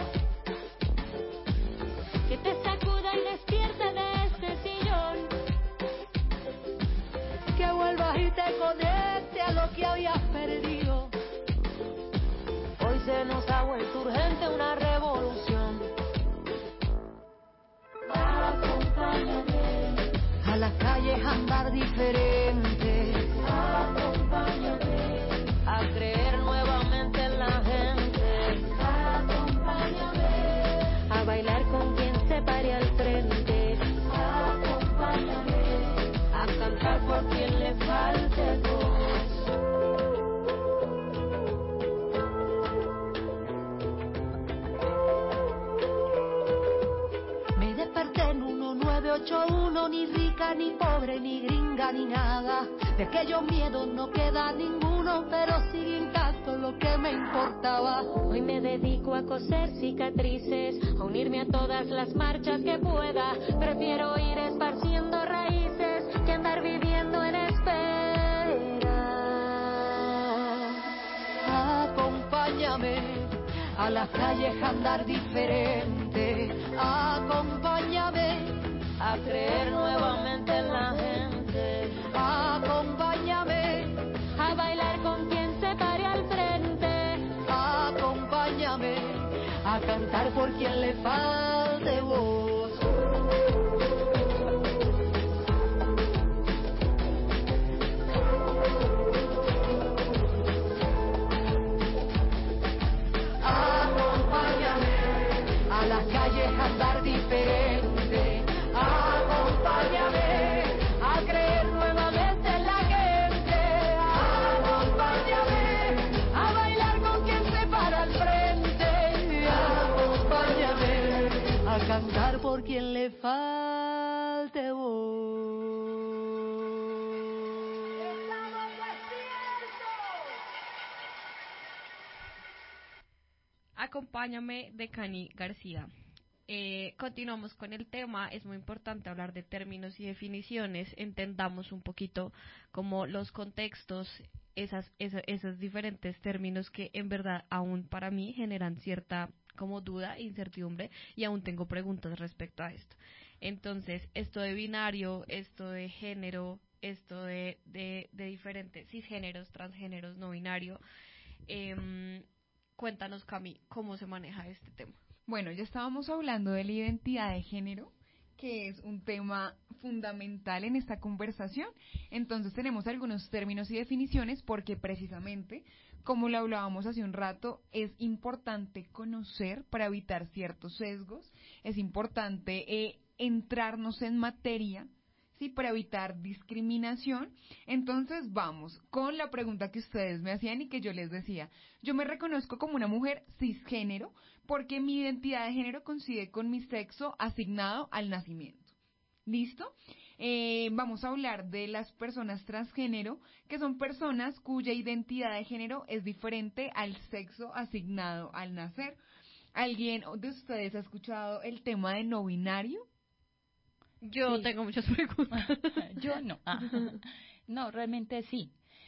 que te sacuda y despierte de este sillón, que vuelvas y te conecte a lo que habías perdido. Hoy se nos ha vuelto urgente una revolución. Acompáñame a las calles a andar diferente. Acompáñame a creer nuevamente en la gente. Acompáñame a bailar con quien se pare al frente. Acompáñame a cantar por quien le falte voz. Me desperté en 1981, ni rica, ni pobre, ni gringa, ni nada. De aquellos miedos no queda ninguno, pero sigue intacto lo que me importaba. Hoy me dedico a coser cicatrices, a unirme a todas las marchas que pueda. Prefiero ir esparciendo raíces que andar viviendo en espera. Acompáñame Acompáñame a las calles a andar diferente. Acompáñame a creer nuevamente en la gente. Acompáñame A bailar con quien se pare al frente. acompáñame a cantar por quien le falte voz. Acompáñame a las calles a andar diferente. Acompáñame a creer nuevamente en la gente. Acompáñame a bailar con quien se para al frente. Acompáñame a cantar por quien le falte voz. Acompáñame de Cani García. Continuamos con el tema. Es muy importante hablar de términos y definiciones. Entendamos un poquito como los contextos, esos diferentes términos que en verdad aún para mí generan cierta como duda, incertidumbre, y aún tengo preguntas respecto a esto. Entonces, esto de binario, esto de género, esto de diferentes cisgéneros, transgéneros, no binario. Cuéntanos, Cami, cómo se maneja este tema. Bueno, ya estábamos hablando de la identidad de género, que es un tema fundamental en esta conversación. Entonces tenemos algunos términos y definiciones porque precisamente, como lo hablábamos hace un rato, es importante conocer para evitar ciertos sesgos, es importante entrarnos en materia, ¿sí? Para evitar discriminación. Entonces vamos con la pregunta que ustedes me hacían y que yo les decía. Yo me reconozco como una mujer cisgénero porque mi identidad de género coincide con mi sexo asignado al nacimiento. ¿Listo? Vamos a hablar de las personas transgénero, que son personas cuya identidad de género es diferente al sexo asignado al nacer. ¿Alguien de ustedes ha escuchado el tema de no binario? Yo Sí. tengo muchas preguntas. Yo no. No, realmente sí.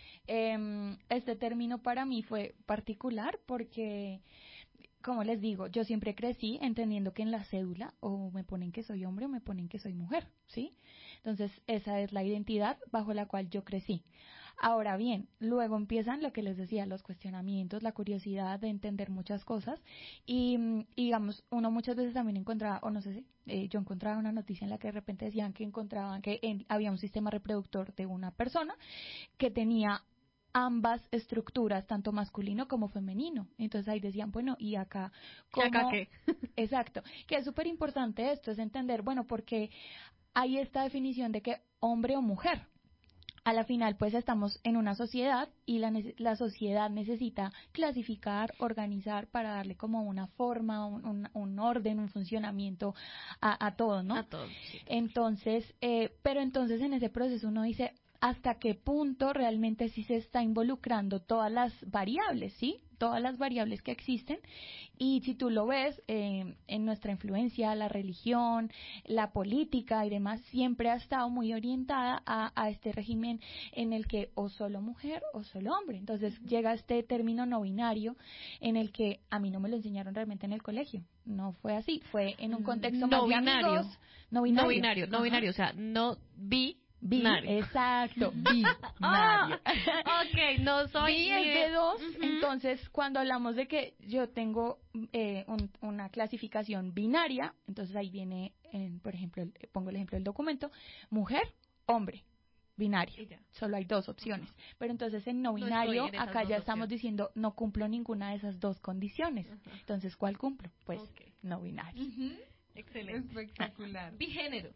Este término para mí fue particular porque, como les digo, yo siempre crecí entendiendo que en la cédula o me ponen que soy hombre o me ponen que soy mujer, ¿sí? Entonces, esa es la identidad bajo la cual yo crecí. Ahora bien, luego empiezan lo que les decía, los cuestionamientos, la curiosidad de entender muchas cosas y digamos, uno muchas veces también encontraba, o no sé si, yo encontraba una noticia en la que de repente decían que encontraban que había un sistema reproductor de una persona que tenía ambas estructuras, tanto masculino como femenino. Entonces ahí decían, bueno, ¿y acá cómo? ¿Acá qué? Exacto, que es súper importante esto, es entender, bueno, porque hay esta definición de que hombre o mujer. A la final, pues estamos en una sociedad y la sociedad necesita clasificar, organizar para darle como una forma, un orden, un funcionamiento a todo, ¿no? A todos. Sí. Entonces, pero entonces en ese proceso uno dice, ¿hasta qué punto realmente sí se está involucrando todas las variables, sí? Todas las variables que existen. Y si tú lo ves, en nuestra influencia, la religión, la política y demás, siempre ha estado muy orientada a este régimen en el que o solo mujer o solo hombre. Entonces llega este término no binario en el que a mí no me lo enseñaron realmente en el colegio. No fue así, fue en un contexto No más de binario. amigos. No No binario. binario, o sea, no binario. Exacto, Ah, binario. ok, no soy Bi ni es de dos, Ujú. entonces cuando hablamos de que yo tengo una clasificación binaria, entonces ahí viene, por ejemplo, pongo el ejemplo del documento, mujer, hombre, binario. Y ya. Solo hay dos opciones. Pero entonces en no No binario, estoy en esas acá dos ya estamos opciones. diciendo no cumplo ninguna de esas dos condiciones. Ajá. Entonces, ¿cuál cumplo? Pues Ok. no binario. Excelente. Espectacular. Bigénero.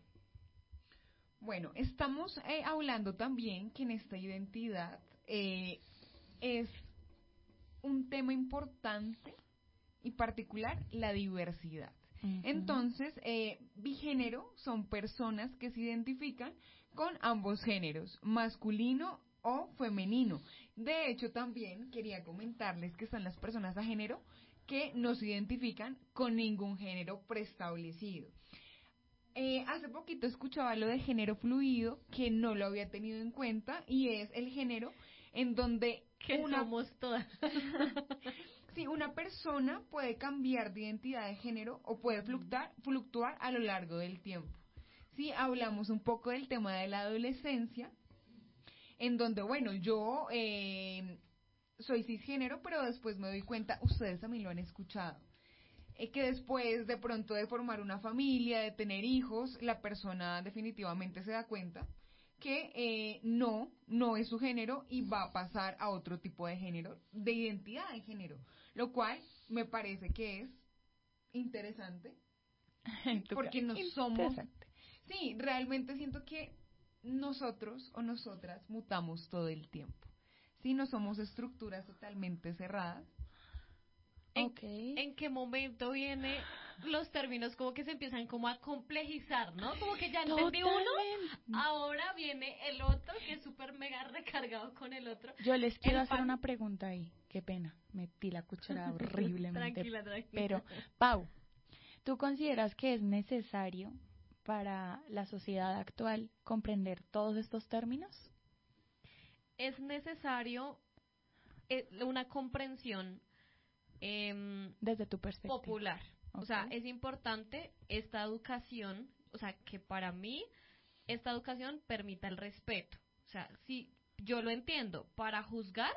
Bueno, estamos hablando también que en esta identidad es un tema importante y particular la diversidad. Ujú. Entonces, bigénero son personas que se identifican con ambos géneros, masculino o femenino. De hecho, también quería comentarles que están las personas a género que no se identifican con ningún género preestablecido. Hace poquito escuchaba lo de género fluido, que no lo había tenido en cuenta, y es el género en donde Que una... somos todas. Sí, una persona puede cambiar de identidad de género o puede fluctuar a lo largo del tiempo. Sí, hablamos un poco del tema de la adolescencia, en donde, bueno, yo soy cisgénero, pero después me doy cuenta, ustedes también lo han escuchado, que después de pronto de formar una familia, de tener hijos, la persona definitivamente se da cuenta que no es su género y va a pasar a otro tipo de género, de identidad de género, lo cual me parece que es interesante, porque no somos... Sí, realmente siento que nosotros o nosotras mutamos todo el tiempo. Sí, no somos estructuras totalmente cerradas. ¿En qué momento viene los términos como que se empiezan como a complejizar, ¿no? Como que ya entendí uno, ahora viene el otro que es súper mega recargado con el otro. Yo les quiero hacer una pregunta ahí. Qué pena, metí la cuchara horriblemente. Tranquila. Pero, Pau, ¿tú consideras que es necesario para la sociedad actual comprender todos estos términos? Es necesario una comprensión desde tu perspectiva popular. Okay. O sea, es importante esta educación, o sea, que para mí esta educación permita el respeto. O sea, si yo lo entiendo, para juzgar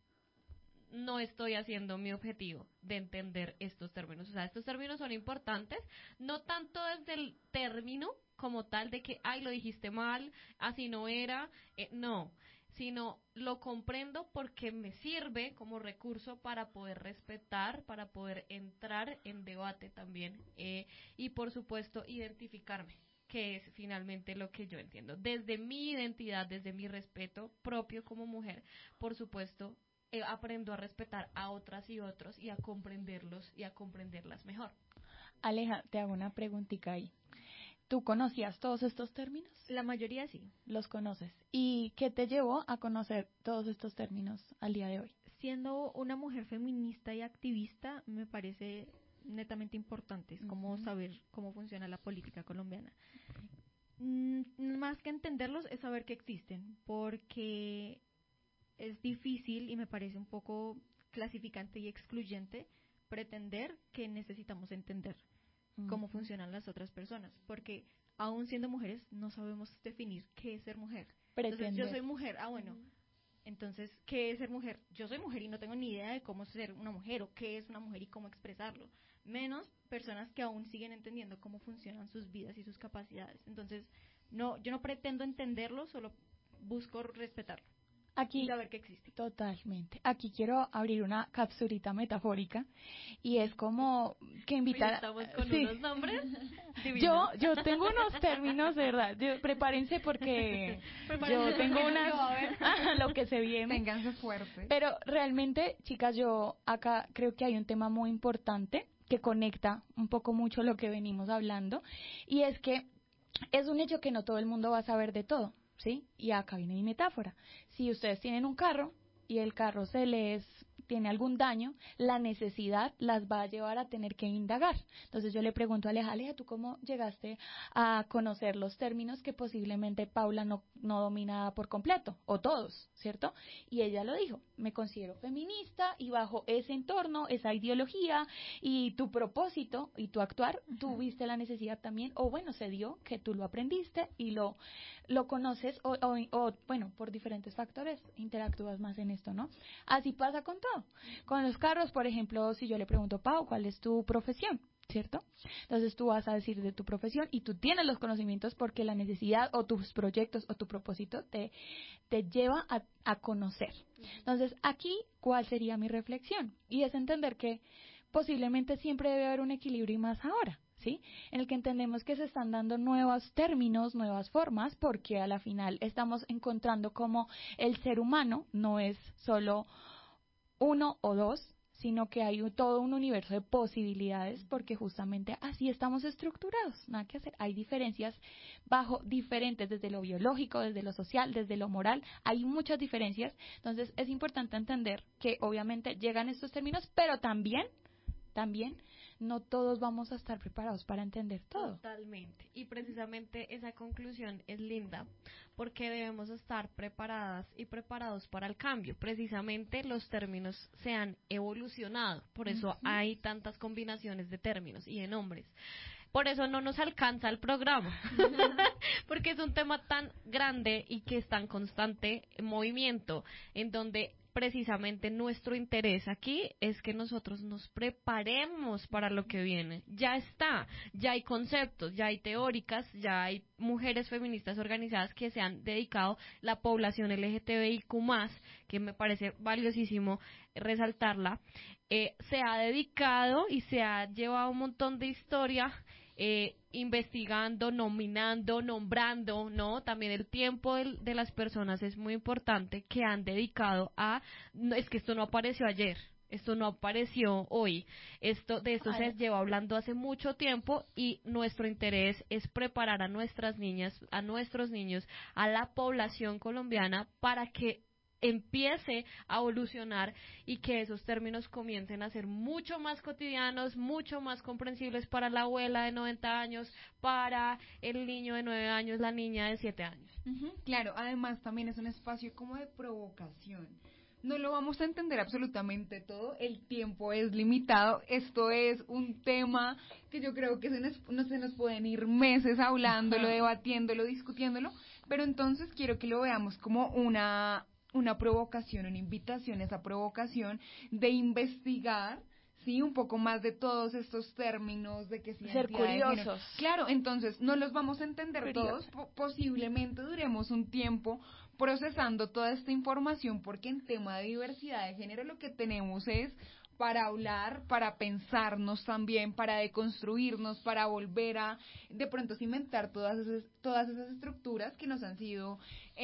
no estoy haciendo mi objetivo de entender estos términos. O sea, estos términos son importantes, no tanto desde el término como tal de que, ay, lo dijiste mal, así no era, no, sino lo comprendo porque me sirve como recurso para poder respetar, para poder entrar en debate también y por supuesto identificarme, que es finalmente lo que yo entiendo. Desde mi identidad, desde mi respeto propio como mujer, por supuesto, aprendo a respetar a otras y otros y a comprenderlos y a comprenderlas mejor. Aleja, te hago una preguntita ahí. ¿Tú conocías todos estos términos? La mayoría sí. Los conoces. ¿Y qué te llevó a conocer todos estos términos al día de hoy? Siendo una mujer feminista y activista, me parece netamente importante. Es como saber cómo funciona la política colombiana. Más que entenderlos, es saber que existen, porque es difícil y me parece un poco clasificante y excluyente pretender que necesitamos entender cómo funcionan las otras personas, porque aún siendo mujeres no sabemos definir qué es ser mujer. Entonces, yo soy mujer, bueno, entonces, ¿qué es ser mujer? Yo soy mujer y no tengo ni idea de cómo ser una mujer o qué es una mujer y cómo expresarlo, menos personas que aún siguen entendiendo cómo funcionan sus vidas y sus capacidades. Entonces, yo no pretendo entenderlo, solo busco respetarlo. Aquí, saber que existe. Totalmente. Aquí quiero abrir una capsulita metafórica y es como que invitar. Estamos con unos nombres. Yo tengo unos términos, de verdad. Prepárense porque yo tengo unas lo que se viene. Ténganse fuerte. Pero realmente, chicas, yo acá creo que hay un tema muy importante que conecta un poco mucho lo que venimos hablando y es que es un hecho que no todo el mundo va a saber de todo. ¿Sí? Y acá viene mi metáfora. Si ustedes tienen un carro y el carro tiene algún daño, la necesidad las va a llevar a tener que indagar. Entonces yo le pregunto a Aleja, ¿tú cómo llegaste a conocer los términos que posiblemente Paula no domina por completo, o todos, ¿cierto? Y ella lo dijo, me considero feminista y bajo ese entorno, esa ideología y tu propósito y tu actuar, tuviste la necesidad también, o bueno, se dio que tú lo aprendiste y lo conoces o bueno, por diferentes factores interactúas más en esto, ¿no? Así pasa con todo. Con los carros, por ejemplo, si yo le pregunto, Pau, ¿cuál es tu profesión? ¿Cierto? Entonces tú vas a decir de tu profesión y tú tienes los conocimientos porque la necesidad o tus proyectos o tu propósito te lleva a conocer. Entonces aquí, ¿cuál sería mi reflexión? Y es entender que posiblemente siempre debe haber un equilibrio y más ahora. ¿Sí? En el que entendemos que se están dando nuevos términos, nuevas formas, porque a la final estamos encontrando como el ser humano no es solo uno o dos, sino que hay todo un universo de posibilidades, porque justamente así estamos estructurados, nada que hacer. Hay diferencias diferentes desde lo biológico, desde lo social, desde lo moral, hay muchas diferencias, entonces es importante entender que obviamente llegan estos términos, pero también no todos vamos a estar preparados para entender todo. Totalmente. Y precisamente esa conclusión es linda porque debemos estar preparadas y preparados para el cambio. Precisamente los términos se han evolucionado, por eso hay tantas combinaciones de términos y de nombres. Por eso no nos alcanza el programa, porque es un tema tan grande y que está en constante movimiento, en donde precisamente nuestro interés aquí es que nosotros nos preparemos para lo que viene. Ya está, ya hay conceptos, ya hay teóricas, ya hay mujeres feministas organizadas que se han dedicado, la población LGTBIQ+, que me parece valiosísimo resaltarla, se ha dedicado y se ha llevado un montón de historia investigando, nominando, nombrando, ¿no? También el tiempo de las personas es muy importante que han dedicado a, no, es que esto no apareció ayer, esto no apareció hoy, de esto se lleva hablando hace mucho tiempo y nuestro interés es preparar a nuestras niñas, a nuestros niños, a la población colombiana para que empiece a evolucionar y que esos términos comiencen a ser mucho más cotidianos, mucho más comprensibles para la abuela de 90 años, para el niño de 9 años, la niña de 7 años. Claro, además también es un espacio como de provocación. No lo vamos a entender absolutamente todo, el tiempo es limitado, esto es un tema que yo creo que no se nos pueden ir meses hablándolo, debatiéndolo, discutiéndolo, pero entonces quiero que lo veamos como una provocación, una invitación, esa provocación de investigar, sí, un poco más de todos estos términos, de que si ser curiosos. Claro, entonces no los vamos a entender todos, posiblemente duremos un tiempo procesando toda esta información, porque en tema de diversidad de género lo que tenemos es para hablar, para pensarnos también, para deconstruirnos, para volver a de pronto cimentar todas esas estructuras que nos han sido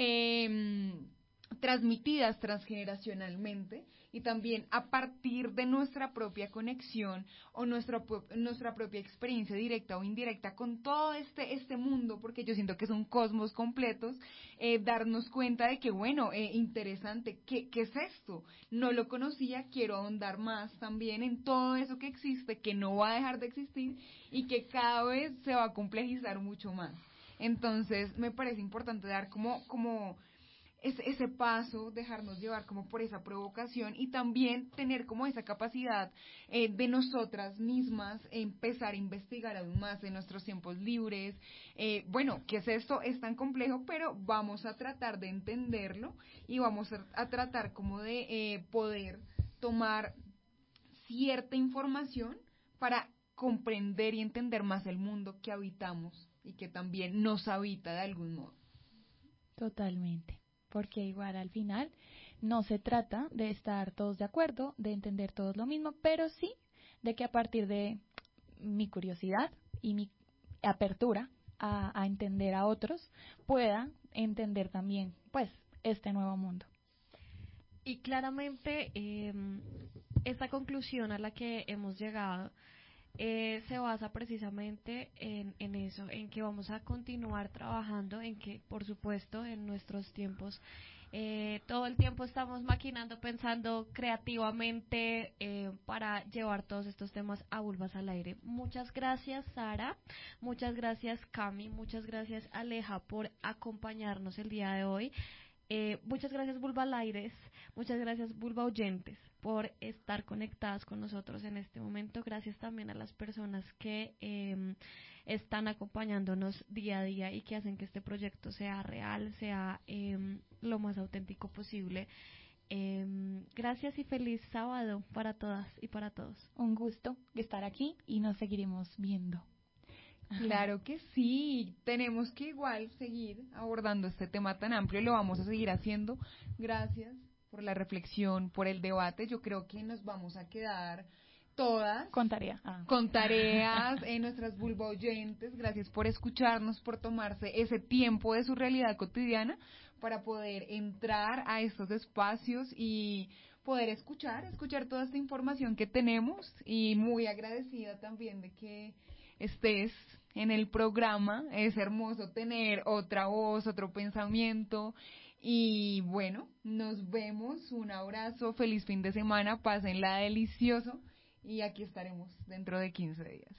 transmitidas transgeneracionalmente y también a partir de nuestra propia conexión o nuestra propia experiencia directa o indirecta con todo este mundo, porque yo siento que son cosmos completos, darnos cuenta de que bueno, interesante, ¿qué es esto? No lo conocía, quiero ahondar más también en todo eso que existe, que no va a dejar de existir y que cada vez se va a complejizar mucho más. Entonces me parece importante dar como ese paso, dejarnos llevar como por esa provocación y también tener como esa capacidad de nosotras mismas empezar a investigar aún más en nuestros tiempos libres. Bueno, ¿qué es esto? Es tan complejo, pero vamos a tratar de entenderlo y vamos a tratar como de poder tomar cierta información para comprender y entender más el mundo que habitamos y que también nos habita de algún modo. Totalmente. Porque igual al final no se trata de estar todos de acuerdo, de entender todos lo mismo, pero sí de que a partir de mi curiosidad y mi apertura a entender a otros, pueda entender también pues este nuevo mundo. Y claramente esta conclusión a la que hemos llegado se basa precisamente en eso, en que vamos a continuar trabajando, en que por supuesto en nuestros tiempos todo el tiempo estamos maquinando, pensando creativamente para llevar todos estos temas a Vulvas al Aire. Muchas gracias Sara, muchas gracias Cami, muchas gracias Aleja por acompañarnos el día de hoy. Muchas gracias Vulva al Aires, muchas gracias Vulva Oyentes por estar conectadas con nosotros en este momento. Gracias también a las personas que están acompañándonos día a día y que hacen que este proyecto sea real, sea lo más auténtico posible. Gracias y feliz sábado para todas y para todos. Un gusto estar aquí y nos seguiremos viendo. Claro que sí, tenemos que igual seguir abordando este tema tan amplio, lo vamos a seguir haciendo. Gracias por la reflexión, por el debate. Yo creo que nos vamos a quedar todas con tareas nuestras vulva oyentes. Gracias por escucharnos, por tomarse ese tiempo de su realidad cotidiana para poder entrar a estos espacios y poder escuchar toda esta información que tenemos, y muy agradecida también de que estés en el programa. Es hermoso tener otra voz, otro pensamiento. Y bueno, nos vemos, un abrazo, feliz fin de semana, pásenla delicioso y aquí estaremos dentro de 15 días.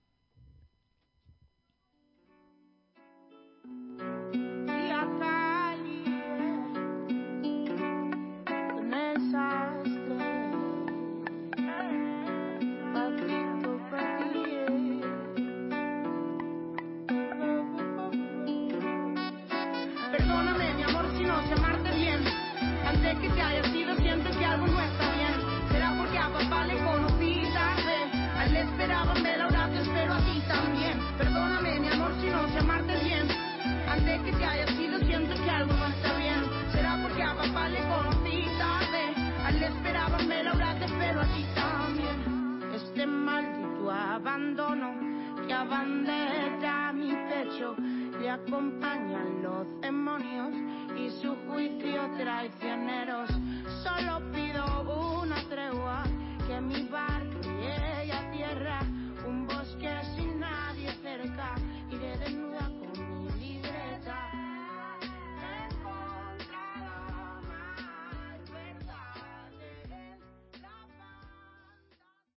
Perdóname, mi amor, si no sé amarte bien. Antes que te haya sido, siento que algo no está bien. Será porque a papá le conocí tarde. A él le esperaba me Laura, te espero a ti también. Perdóname, mi amor, si no sé amarte bien. Antes que te haya sido, siento que algo no está bien. Será porque a papá le conocí tarde. A él le esperaba me Laura, te espero a ti también. Este maldito abandono que abandera mi pecho, le acompañan los demonios y su juicio traicioneros. Solo pido una tregua, que mi barca